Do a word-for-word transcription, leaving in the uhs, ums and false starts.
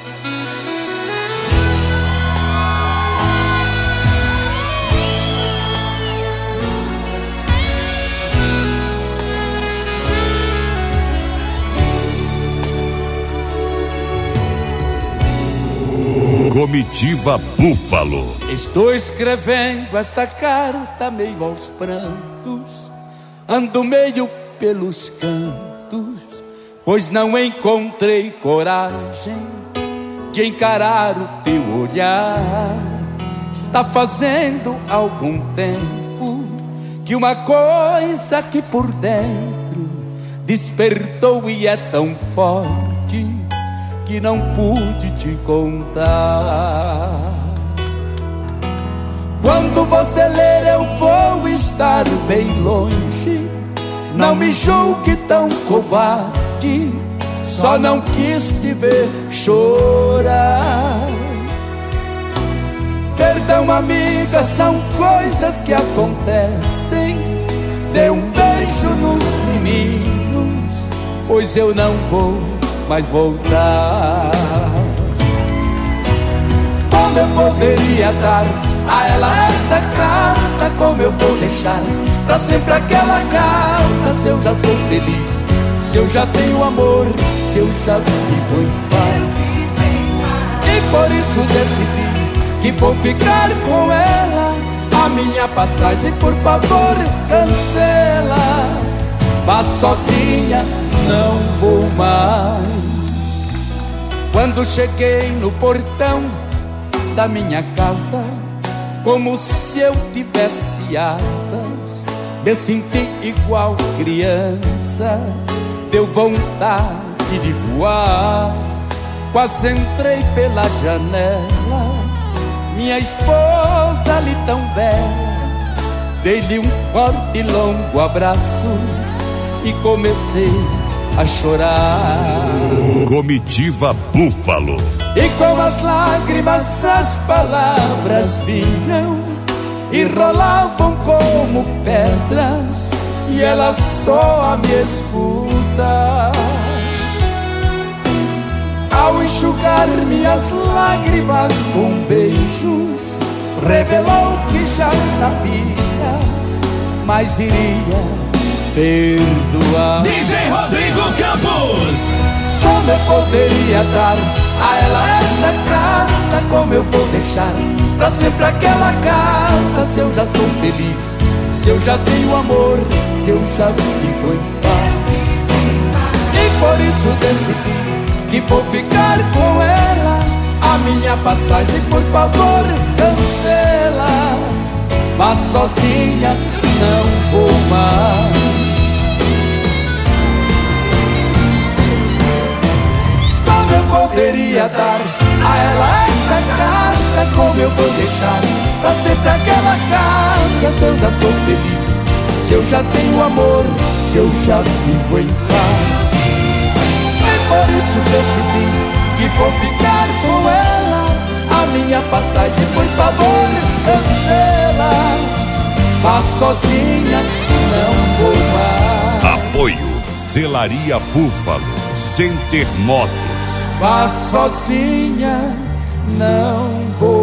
Comitiva Búfalo. Estou escrevendo esta carta meio aos prantos, ando meio pelos cantos, pois não encontrei coragem de encarar o teu olhar. Está fazendo algum tempo que uma coisa aqui por dentro despertou e é tão forte que não pude te contar. Quando você ler eu vou estar bem longe. Não me julgue tão covarde, só não quis te ver chorar. Perdão, amiga, são coisas que acontecem. Dê um beijo nos meninos, pois eu não vou mais voltar. Como eu poderia dar a ela essa carta? Como eu vou deixar pra sempre aquela casa? Se eu já sou feliz, se eu já tenho amor, se eu já vivo em paz. E por isso decidi que vou ficar com ela. A minha passagem, por favor, cancela. Vá sozinha, não vou mais. Quando cheguei no portão da minha casa, como se eu tivesse asas, me senti igual criança. Deu vontade de voar, quase entrei pela janela. Minha esposa ali tão velha, dei-lhe um forte e longo abraço e comecei a chorar. Comitiva Búfalo. E com as lágrimas as palavras vinham e rolavam como pedras, e ela só a me escuta. Ao enxugar minhas lágrimas com beijos, revelou que já sabia, mas iria perdoar. D J Rodrigo Campos. Como eu poderia dar a ela essa carta? Como eu vou deixar pra sempre aquela casa? Se eu já sou feliz, se eu já tenho amor, se eu já vivo em paz. E por isso decidi que vou ficar com ela. A minha passagem, por favor, cancela. Vá sozinha, não vou mais. Como eu poderia dar a ela essa carta? Como eu vou deixar pra sempre aquela casa? Se eu já sou feliz, se eu já tenho amor, se eu já vivo em paz. Por isso decidi que vou ficar com ela. A minha passagem, por favor, cancela. Vá sozinha, não vou mais. Apoio Selaria Búfalo, Center Motos. Vá sozinha, não vou